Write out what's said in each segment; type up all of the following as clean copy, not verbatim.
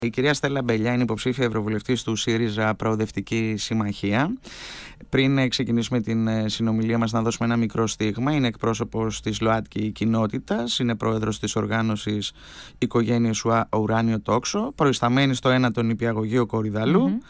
Η κυρία Στέλλα Μπελιά είναι υποψήφια ευρωβουλευτής του ΣΥΡΙΖΑ Προοδευτική Συμμαχία. Πριν ξεκινήσουμε την συνομιλία μας, να δώσουμε ένα μικρό στίγμα. Είναι εκπρόσωπος της ΛΟΑΤΚΙ κοινότητας, είναι πρόεδρος της οργάνωσης Οικογένειες Ουράνιο Τόξο, προϊσταμένη στο 1ο νηπιαγωγείο Κορυδαλού.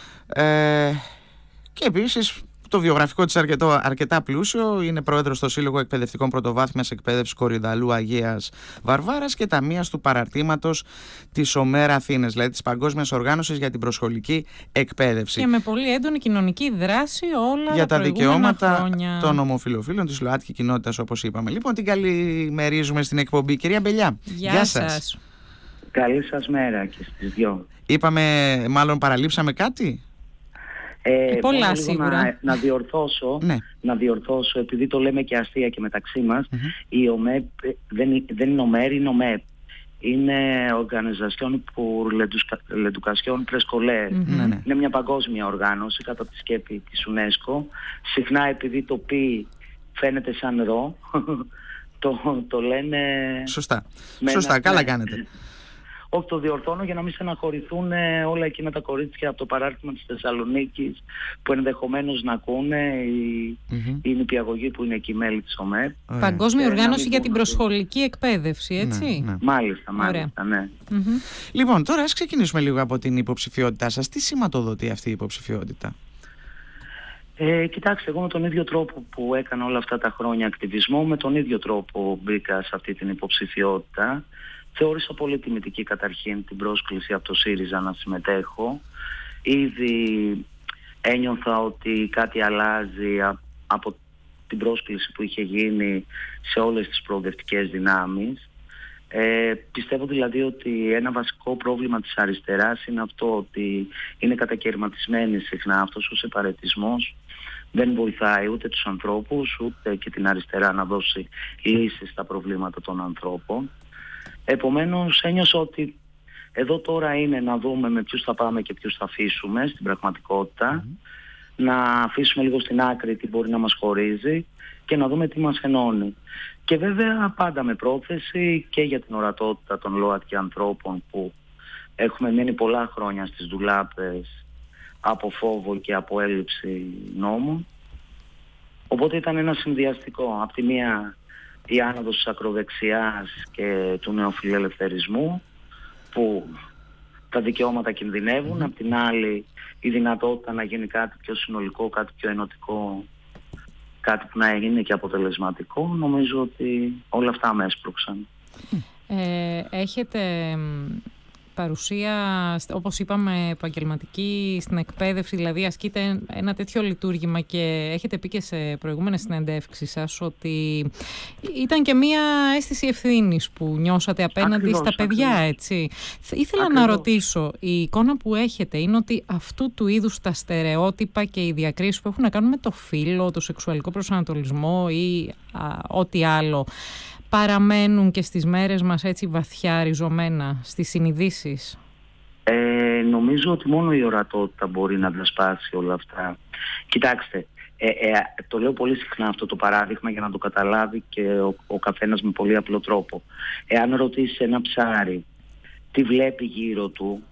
Και επίσης το βιογραφικό της αρκετά πλούσιο. Είναι πρόεδρος στο Σύλλογο Εκπαιδευτικών Πρωτοβάθμιας Εκπαίδευσης Κορυδαλού Αγίας Βαρβάρας και ταμείας του παραρτήματος της ΟΜΕΡ Αθήνες, δηλαδή της Παγκόσμιας Οργάνωσης για την Προσχολική Εκπαίδευση. Και με πολύ έντονη κοινωνική δράση όλα για τα δικαιώματα χρόνια των ομοφυλοφίλων της ΛΟΑΤΚΙ κοινότητας, όπως είπαμε. Λοιπόν, την καλημερίζουμε στην εκπομπή. Κυρία Μπελιά, γεια σας. Καλή σας μέρα και στις δυο. Είπαμε, μάλλον παραλείψαμε κάτι. Πολλά σίγουρα. Να διορθώσω, επειδή το λέμε και αστεία και μεταξύ μας, η ΟΜΕΠ δεν είναι ΟΜΕΡ, είναι ΟΜΕΠ. Είναι Organisation pour l'Education Préscolaire. Είναι μια παγκόσμια οργάνωση κατά τη σκέπη της UNESCO. Συχνά, επειδή το πι φαίνεται σαν ρο, το λένε... Σωστά, καλά κάνετε. Όχι, το διορθώνω για να μην στεναχωρηθούν όλα εκείνα τα κορίτσια από το παράρτημα της Θεσσαλονίκης που ενδεχομένως να ακούνε, η νηπιαγωγή που είναι εκεί μέλη της ΟΜΕΠ. Παγκόσμια Οργάνωση για την Προσχολική Εκπαίδευση, έτσι. Ναι. Μάλιστα, ναι. Λοιπόν, τώρα ας ξεκινήσουμε λίγο από την υποψηφιότητά σας. Τι σηματοδοτεί αυτή η υποψηφιότητα? Κοιτάξτε, εγώ με τον ίδιο τρόπο που έκανα όλα αυτά τα χρόνια ακτιβισμό, με τον ίδιο τρόπο μπήκα σε αυτή την υποψηφιότητα. Θεώρησα πολύ τιμητική καταρχήν την πρόσκληση από το ΣΥΡΙΖΑ να συμμετέχω. Ήδη ένιωθα ότι κάτι αλλάζει από την πρόσκληση που είχε γίνει σε όλες τις προοδευτικές δυνάμεις. Πιστεύω δηλαδή ότι ένα βασικό πρόβλημα της αριστεράς είναι αυτό, ότι είναι κατακαιρματισμένη συχνά. Αυτός ο σεπαρετισμός δεν βοηθάει ούτε τους ανθρώπους ούτε και την αριστερά να δώσει λύσεις στα προβλήματα των ανθρώπων. Επομένως ένιωσα ότι εδώ τώρα είναι να δούμε με ποιους θα πάμε και ποιους θα αφήσουμε στην πραγματικότητα, να αφήσουμε λίγο στην άκρη τι μπορεί να μας χωρίζει και να δούμε τι μας ενώνει. Και βέβαια πάντα με πρόθεση και για την ορατότητα των ΛΟΑΤΚΙ ανθρώπων που έχουμε μείνει πολλά χρόνια στις ντουλάπες από φόβο και από έλλειψη νόμου. Οπότε ήταν ένα συνδυαστικό. Απ' τη μία η άνοδος της ακροδεξιάς και του νεοφιλελευθερισμού που τα δικαιώματα κινδυνεύουν, απ' την άλλη η δυνατότητα να γίνει κάτι πιο συνολικό, κάτι πιο ενωτικό, κάτι που να είναι και αποτελεσματικό. Νομίζω ότι όλα αυτά με έσπρωξαν. Έχετε παρουσία, όπως είπαμε, επαγγελματική στην εκπαίδευση, δηλαδή ασκείτε ένα τέτοιο λειτουργήμα και έχετε πει και σε προηγούμενες συνεντεύξεις σας ότι ήταν και μία αίσθηση ευθύνης που νιώσατε απέναντι στα παιδιά, έτσι. Ήθελα να ρωτήσω, η εικόνα που έχετε είναι ότι αυτού του είδους τα στερεότυπα και οι διακρίσεις που έχουν να κάνουν με το φύλο, το σεξουαλικό προσανατολισμό ή ό,τι άλλο παραμένουν και στις μέρες μας έτσι βαθιά ριζωμένα στις συνειδήσεις? Νομίζω ότι μόνο η ορατότητα μπορεί να διασπάσει όλα αυτά. Κοιτάξτε, το λέω πολύ συχνά αυτό το παράδειγμα για να το καταλάβει και ο καθένας με πολύ απλό τρόπο. Εάν ρωτήσεις ένα ψάρι τι βλέπει γύρω του,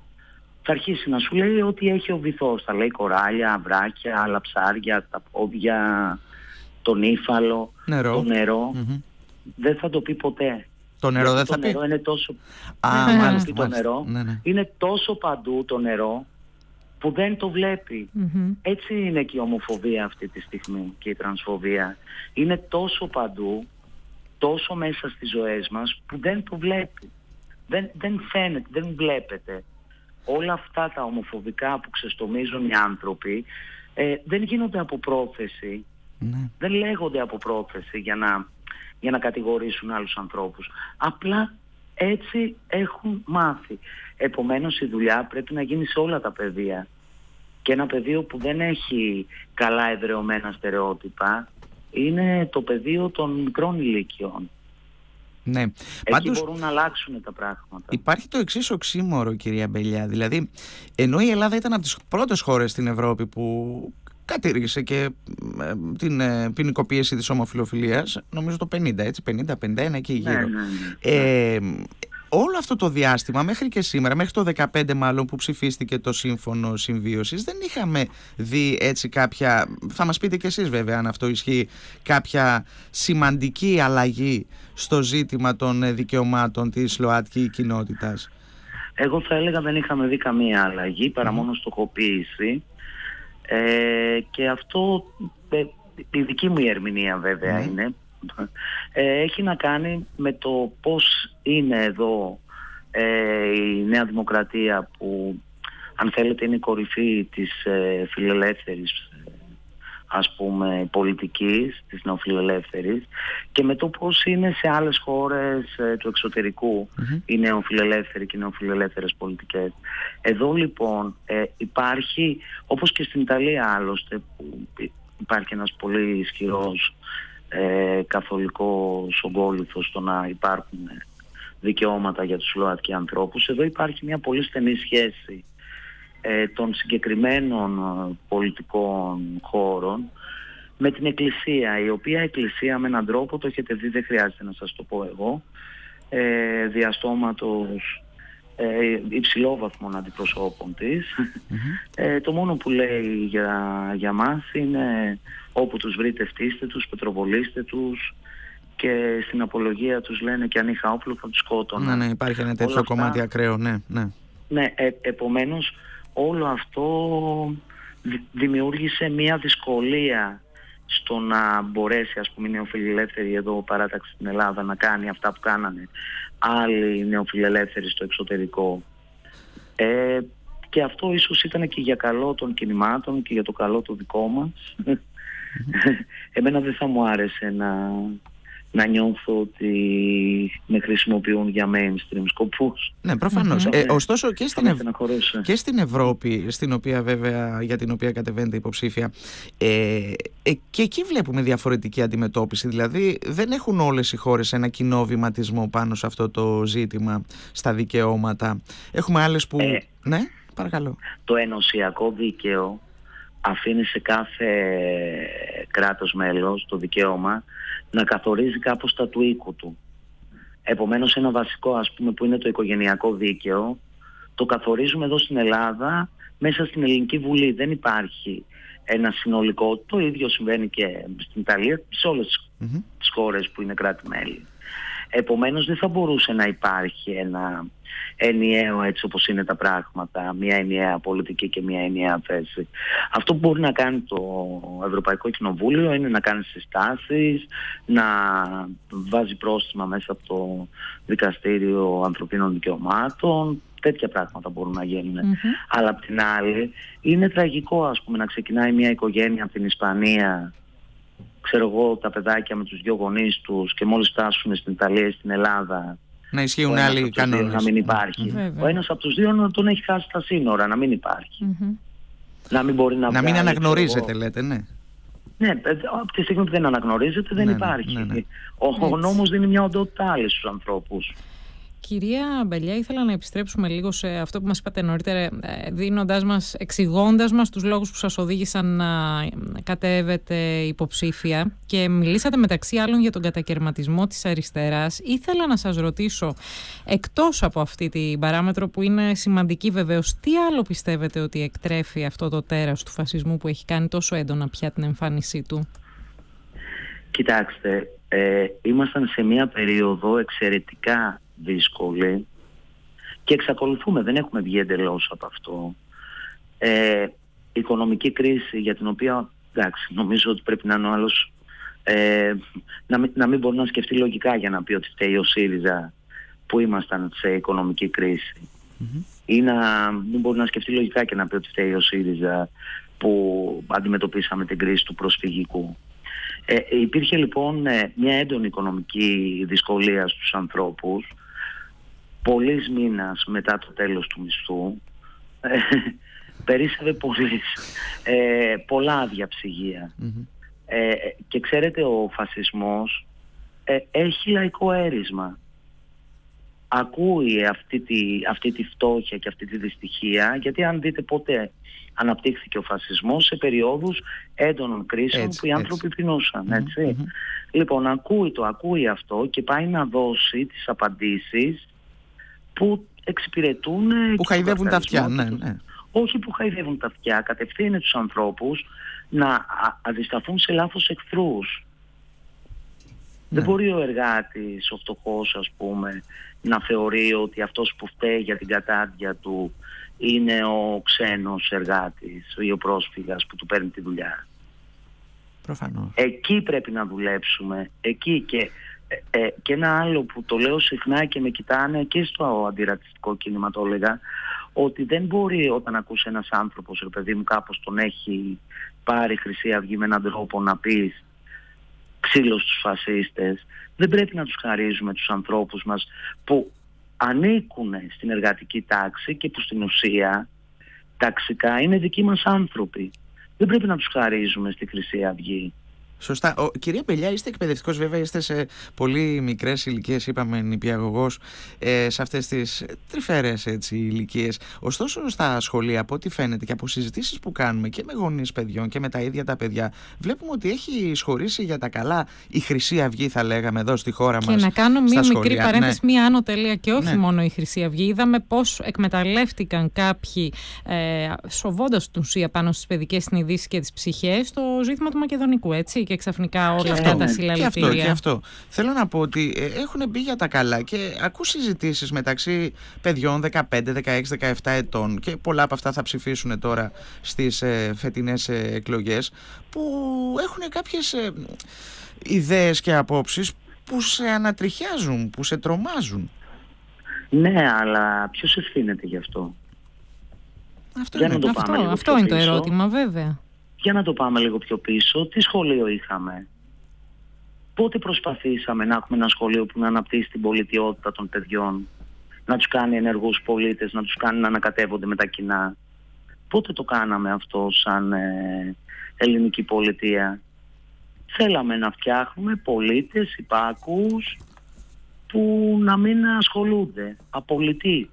θα αρχίσει να σου λέει ότι έχει ο βυθός. Θα λέει κοράλια, αβράκια, άλλα ψάρια, τα πόδια, τον ύφαλο, το νερό. Δεν θα το πει ποτέ. Το νερό δεν θα πει. Νερό είναι τόσο... μάλιστα, το νερό είναι τόσο παντού το νερό που δεν το βλέπει. Έτσι είναι και η ομοφοβία αυτή τη στιγμή και η τρανσφοβία. Είναι τόσο παντού, τόσο μέσα στις ζωές μας που δεν το βλέπει. Δεν φαίνεται, δεν βλέπετε. Όλα αυτά τα ομοφοβικά που ξεστομίζουν οι άνθρωποι δεν γίνονται από πρόθεση. Δεν λέγονται από πρόθεση για να κατηγορήσουν άλλους ανθρώπους. Απλά έτσι έχουν μάθει. Επομένως η δουλειά πρέπει να γίνει σε όλα τα πεδία. Και ένα πεδίο που δεν έχει καλά εδραιωμένα στερεότυπα είναι το πεδίο των μικρών ηλικιών. Ναι. Εκεί πάντως μπορούν να αλλάξουν τα πράγματα. Υπάρχει το εξής οξύμορο, κυρία Μπελιά. Δηλαδή, ενώ η Ελλάδα ήταν από τις πρώτες χώρες στην Ευρώπη που κατήργησε και την ποινικοποίηση της ομοφυλοφιλίας, νομίζω το 50, έτσι, 50-51 εκεί γύρω. όλο αυτό το διάστημα μέχρι και σήμερα, μέχρι το 2015 μάλλον που ψηφίστηκε το Σύμφωνο Συμβίωσης, δεν είχαμε δει έτσι κάποια, θα μας πείτε κι εσείς βέβαια αν αυτό ισχύει, κάποια σημαντική αλλαγή στο ζήτημα των δικαιωμάτων της ΛΟΑΤΚΙ κοινότητας. Εγώ θα έλεγα δεν είχαμε δει καμία αλλαγή παρά μόνο στοχοποίηση, και αυτό η δική μου ερμηνεία βέβαια είναι, έχει να κάνει με το πώς είναι εδώ η Νέα Δημοκρατία, που αν θέλετε είναι η κορυφή της φιλελεύθερης ας πούμε πολιτικής, της νεοφιλελεύθερης, και με το πώς είναι σε άλλες χώρες του εξωτερικού οι νεοφιλελεύθεροι και οι νεοφιλελεύθερες πολιτικές. Εδώ λοιπόν υπάρχει, όπως και στην Ιταλία άλλωστε, που υπάρχει ένας πολύ ισχυρός καθολικός ογκόλυθος στο να υπάρχουν δικαιώματα για τους ΛΟΑΤΚΙ ανθρώπους, εδώ υπάρχει μια πολύ στενή σχέση των συγκεκριμένων πολιτικών χώρων με την Εκκλησία, η οποία Εκκλησία με έναν τρόπο, το έχετε δει, δεν χρειάζεται να σας το πω εγώ, διαστόματος υψηλόβαθμων αντιπροσώπων της, το μόνο που λέει για μας είναι όπου τους βρείτε φτύστε τους, πετροβολήστε τους, και στην απολογία τους λένε και αν είχα όπλο θα τους σκότωνα. Ναι, υπάρχει ένα τέτοιο κομμάτι ακραίο, ναι. Ναι, επομένως όλο αυτό δημιούργησε μια δυσκολία στο να μπορέσει, ας πούμε, η νεοφιλελεύθερη εδώ παράταξη στην Ελλάδα να κάνει αυτά που κάνανε άλλοι νεοφιλελεύθεροι στο εξωτερικό. Και αυτό ίσως ήταν και για καλό των κινημάτων και για το καλό το δικό μας. Εμένα δεν θα μου άρεσε να νιώθω ότι με χρησιμοποιούν για mainstream σκοπούς. Ναι, προφανώς. Ωστόσο και στην Ευρώπη, στην οποία βέβαια, για την οποία κατεβαίνετε υποψήφια, και εκεί βλέπουμε διαφορετική αντιμετώπιση. Δηλαδή δεν έχουν όλες οι χώρες ένα κοινό βηματισμό πάνω σε αυτό το ζήτημα, στα δικαιώματα. Έχουμε άλλες που... ναι, παρακαλώ. Το ενωσιακό δίκαιο αφήνει σε κάθε κράτος μέλος το δικαίωμα να καθορίζει κάπως τα του οίκου του. Επομένως ένα βασικό, ας πούμε, που είναι το οικογενειακό δίκαιο, το καθορίζουμε εδώ στην Ελλάδα μέσα στην Ελληνική Βουλή. Δεν υπάρχει ένα συνολικό, το ίδιο συμβαίνει και στην Ιταλία, σε όλες τις χώρες που είναι κράτη-μέλη. Επομένως δεν θα μπορούσε να υπάρχει ένα ενιαίο, έτσι όπως είναι τα πράγματα, μια ενιαία πολιτική και μια ενιαία θέση. Αυτό που μπορεί να κάνει το Ευρωπαϊκό Κοινοβούλιο είναι να κάνει συστάσεις, να βάζει πρόστιμα μέσα από το Δικαστήριο Ανθρωπίνων Δικαιωμάτων. Τέτοια πράγματα μπορούν να γίνουν. Αλλά απ' την άλλη είναι τραγικό, ας πούμε, να ξεκινάει μια οικογένεια από την Ισπανία, ξέρω εγώ, τα παιδάκια με τους δύο γονείς τους, και μόλις φτάσουν στην Ιταλία ή στην Ελλάδα να ισχύουν άλλοι κανόνες. Να μην υπάρχει. Ο ένας από τους δύο να τον έχει χάσει τα σύνορα, να μην υπάρχει. Να μην μπορεί να μην αναγνωρίζεται, λέτε, ναι. Ναι, από τη στιγμή που δεν αναγνωρίζεται δεν υπάρχει. Ναι. Ο νόμος δίνει μια οντότητα άλλη στους ανθρώπους. Κυρία Μπελιά, ήθελα να επιστρέψουμε λίγο σε αυτό που μας είπατε νωρίτερα, εξηγώντας μας τους λόγους που σας οδήγησαν να κατέβετε υποψήφια, και μιλήσατε μεταξύ άλλων για τον κατακερματισμό της αριστεράς. Ήθελα να σας ρωτήσω, εκτός από αυτή την παράμετρο που είναι σημαντική βεβαίως, τι άλλο πιστεύετε ότι εκτρέφει αυτό το τέρας του φασισμού που έχει κάνει τόσο έντονα πια την εμφάνισή του? Κοιτάξτε, ήμασταν σε μια περίοδο εξαιρετικά δύσκολη και εξακολουθούμε, δεν έχουμε βγει εντελώς από αυτό. Οικονομική κρίση για την οποία, εντάξει, νομίζω ότι πρέπει να είναι ο άλλος να μην μπορεί να σκεφτεί λογικά για να πει ότι φταίει ο ΣΥΡΙΖΑ που ήμασταν σε οικονομική κρίση, ή να μην μπορεί να σκεφτεί λογικά και να πει ότι φταίει ο ΣΥΡΙΖΑ που αντιμετωπίσαμε την κρίση του προσφυγικού. Υπήρχε λοιπόν μια έντονη οικονομική δυσκολία στους ανθρώπους. Πολλής μήνας μετά το τέλος του μισθού περίσσευε πολλά άδεια ψυγεία. Και ξέρετε, ο φασισμός έχει λαϊκό έρισμα. Ακούει αυτή τη φτώχεια και αυτή τη δυστυχία, γιατί αν δείτε πότε αναπτύχθηκε ο φασισμός, σε περιόδους έντονων κρίσεων που οι άνθρωποι πεινούσαν, έτσι. Λοιπόν, ακούει αυτό και πάει να δώσει τις απαντήσεις που εξυπηρετούν... Που χαϊδεύουν τα αυτιά, ναι. Όχι που χαϊδεύουν τα αυτιά, κατευθύνει τους ανθρώπους να αντισταθούν σε λάθος εχθρούς. Δεν μπορεί ο εργάτης, ο φτωχός ας πούμε, να θεωρεί ότι αυτός που φταίει για την κατάδια του είναι ο ξένος εργάτης ή ο πρόσφυγας που του παίρνει τη δουλειά. Προφανώς. Εκεί πρέπει να δουλέψουμε. Εκεί και ένα άλλο που το λέω συχνά και με κοιτάνε και στο αντιρατσιστικό κίνημα το έλεγα, ότι δεν μπορεί όταν ακούσει ένας άνθρωπος, ρε παιδί μου, κάπως τον έχει πάρει Χρυσή Αυγή με έναν τρόπο να πεις ξύλο στους φασίστες. Δεν πρέπει να τους χαρίζουμε τους ανθρώπους μας που ανήκουν στην εργατική τάξη και που στην ουσία ταξικά είναι δικοί μας άνθρωποι. Δεν πρέπει να τους χαρίζουμε στη Χρυσή Αυγή. Σωστά. Κυρία Μπελιά, είστε εκπαιδευτικός, βέβαια, είστε σε πολύ μικρές ηλικίες, είπαμε νηπιαγωγός, σε αυτές τις τρυφερές ηλικίες. Ωστόσο, στα σχολεία, από ό,τι φαίνεται και από συζητήσεις που κάνουμε και με γονείς παιδιών και με τα ίδια τα παιδιά, βλέπουμε ότι έχει εισχωρήσει για τα καλά η Χρυσή Αυγή, θα λέγαμε, εδώ στη χώρα μας. Και να κάνω μία μικρή παρένθεση, ναι. μία άνω τελεία, και όχι μόνο η Χρυσή Αυγή. Είδαμε πώς εκμεταλλεύτηκαν κάποιοι, σοβώντας την ουσία πάνω στις παιδικές συνειδήσεις και τις ψυχές, το ζήτημα του Μακεδονικού, έτσι. Και ξαφνικά όλα αυτά τα συλλαλητήρια. Και αυτό. Θέλω να πω ότι έχουν μπει για τα καλά και ακούς συζητήσεις μεταξύ παιδιών 15, 16, 17 ετών και πολλά από αυτά θα ψηφίσουν τώρα στις φετινές εκλογές, που έχουν κάποιες ιδέες και απόψεις που σε ανατριχιάζουν, που σε τρομάζουν. Ναι, αλλά ποιος ευθύνεται γι' αυτό? Αυτό είναι το ερώτημα, βέβαια. Για να το πάμε λίγο πιο πίσω. Τι σχολείο είχαμε? Πότε προσπαθήσαμε να έχουμε ένα σχολείο που να αναπτύσσει την πολιτιότητα των παιδιών, να τους κάνει ενεργούς πολίτες, να τους κάνει να ανακατεύονται με τα κοινά? Πότε το κάναμε αυτό σαν ελληνική πολιτεία? Θέλαμε να φτιάχνουμε πολίτες υπάκους που να μην ασχολούνται. Απολυτικ.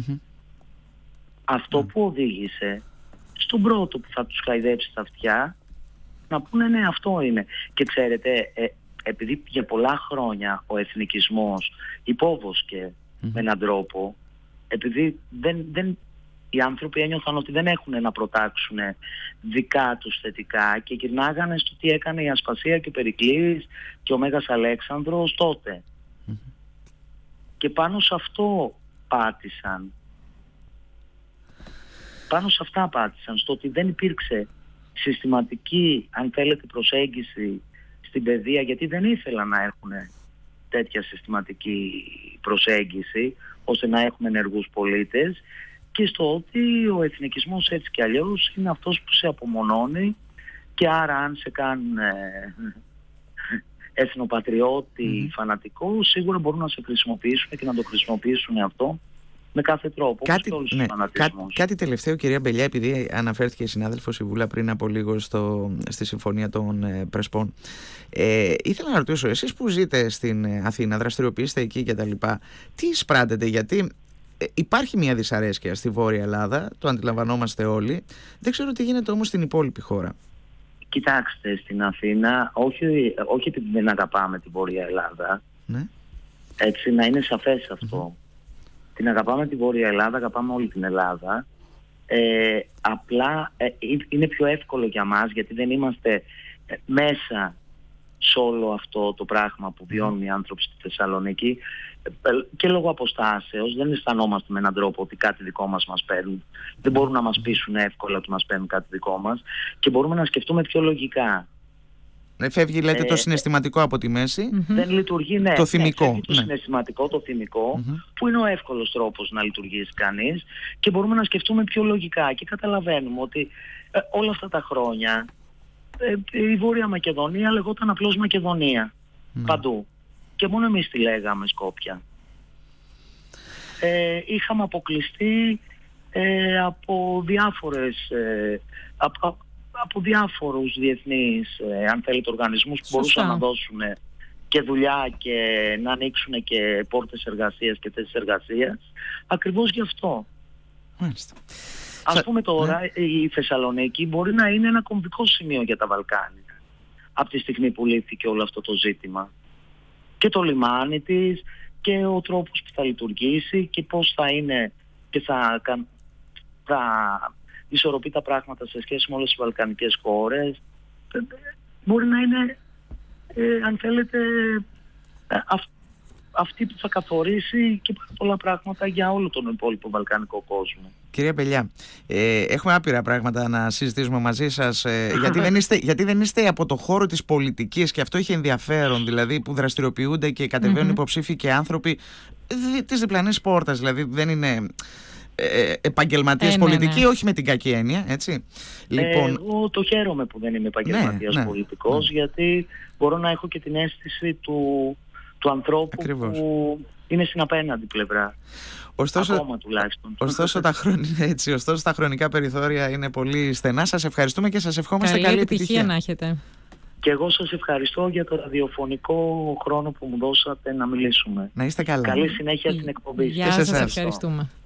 Αυτό που οδήγησε στον πρώτο που θα τους χαϊδέψει τα αυτιά να πούνε ναι, αυτό είναι. Και ξέρετε, επειδή για πολλά χρόνια ο εθνικισμός υπόβοσκε με έναν τρόπο, επειδή οι άνθρωποι ένιωθαν ότι δεν έχουν να προτάξουν δικά τους θετικά και γυρνάγανε στο τι έκανε η Ασπασία και ο Περικλής και ο Μέγας Αλέξανδρος τότε. Και πάνω σε αυτό πάτησαν. Πάνω σε αυτά πάτησαν, στο ότι δεν υπήρξε συστηματική, αν θέλετε, προσέγγιση στην παιδεία, γιατί δεν ήθελαν να έχουν τέτοια συστηματική προσέγγιση ώστε να έχουμε ενεργούς πολίτες, και στο ότι ο εθνικισμός έτσι κι αλλιώς είναι αυτός που σε απομονώνει, και άρα αν σε κάνουν εθνοπατριώτη φανατικό, σίγουρα μπορούν να σε χρησιμοποιήσουν και να το χρησιμοποιήσουν αυτό με κάθε τρόπο. Κάτι τελευταίο, κυρία Μπελιά, επειδή αναφέρθηκε η συνάδελφος η Βούλα πριν από λίγο στη Συμφωνία των Πρεσπών. Ήθελα να ρωτήσω, εσείς που ζείτε στην Αθήνα, δραστηριοποιείστε εκεί κτλ., τι εισπράτετε? Γιατί υπάρχει μια δυσαρέσκεια στη Βόρεια Ελλάδα, το αντιλαμβανόμαστε όλοι. Δεν ξέρω τι γίνεται όμως στην υπόλοιπη χώρα. Κοιτάξτε, στην Αθήνα, όχι επειδή δεν αγαπάμε τη Βόρεια Ελλάδα, έτσι, να είναι σαφές αυτό. Την αγαπάμε τη Βόρεια Ελλάδα, αγαπάμε όλη την Ελλάδα. Απλά είναι πιο εύκολο για μας, γιατί δεν είμαστε μέσα σε όλο αυτό το πράγμα που βιώνουν οι άνθρωποι στη Θεσσαλονίκη, και λόγω αποστάσεως δεν αισθανόμαστε με έναν τρόπο ότι κάτι δικό μας παίρνουν. Δεν μπορούν να μας πείσουν εύκολα ότι μας παίρνουν κάτι δικό μας, και μπορούμε να σκεφτούμε πιο λογικά. Φεύγει, λέτε, το συναισθηματικό από τη μέση. Δεν λειτουργεί, ναι. Το θυμικό. Φεύγει το συναισθηματικό, το θυμικό, που είναι ο εύκολος τρόπος να λειτουργήσει κανείς, και μπορούμε να σκεφτούμε πιο λογικά. Και καταλαβαίνουμε ότι όλα αυτά τα χρόνια η Βόρεια Μακεδονία λεγόταν απλώς Μακεδονία. Παντού. Και μόνο εμείς τη λέγαμε Σκόπια. Είχαμε αποκλειστεί από διάφορους διεθνείς, αν θέλετε, οργανισμούς που μπορούσαν να δώσουν και δουλειά και να ανοίξουν και πόρτες εργασίας και θέσεις εργασίας. Ακριβώς γι' αυτό. Μάλιστα. Ας πούμε τώρα, η Θεσσαλονίκη μπορεί να είναι ένα κομβικό σημείο για τα Βαλκάνια από τη στιγμή που λύθηκε όλο αυτό το ζήτημα. Και το λιμάνι της και ο τρόπος που θα λειτουργήσει και πώς θα είναι και θα ισορροπεί τα πράγματα σε σχέση με όλες τις βαλκανικές χώρες. Μπορεί να είναι, αν θέλετε, αυτή που θα καθορίσει και πολλά πράγματα για όλο τον υπόλοιπο βαλκανικό κόσμο. Κυρία Πελιά, έχουμε άπειρα πράγματα να συζητήσουμε μαζί σας, γιατί δεν είστε από το χώρο της πολιτικής, και αυτό έχει ενδιαφέρον, δηλαδή, που δραστηριοποιούνται και κατεβαίνουν υποψήφοι και άνθρωποι της διπλανής πόρτας, δηλαδή δεν είναι επαγγελματίες πολιτικοί, όχι με την κακή έννοια, έτσι. Λοιπόν, εγώ το χαίρομαι που δεν είμαι επαγγελματίας πολιτικός, γιατί μπορώ να έχω και την αίσθηση του ανθρώπου. Ακριβώς. Που είναι στην απέναντι πλευρά. Ακόμα τουλάχιστον. Ωστόσο τα χρονικά περιθώρια είναι πολύ στενά. Σας ευχαριστούμε και σας ευχόμαστε καλή επιτυχία να έχετε. Και εγώ σας ευχαριστώ για το ραδιοφωνικό χρόνο που μου δώσατε να μιλήσουμε. Να είστε καλά. Καλή συνέχεια στην εκπομπή. Γεια σας, ευχαριστούμε.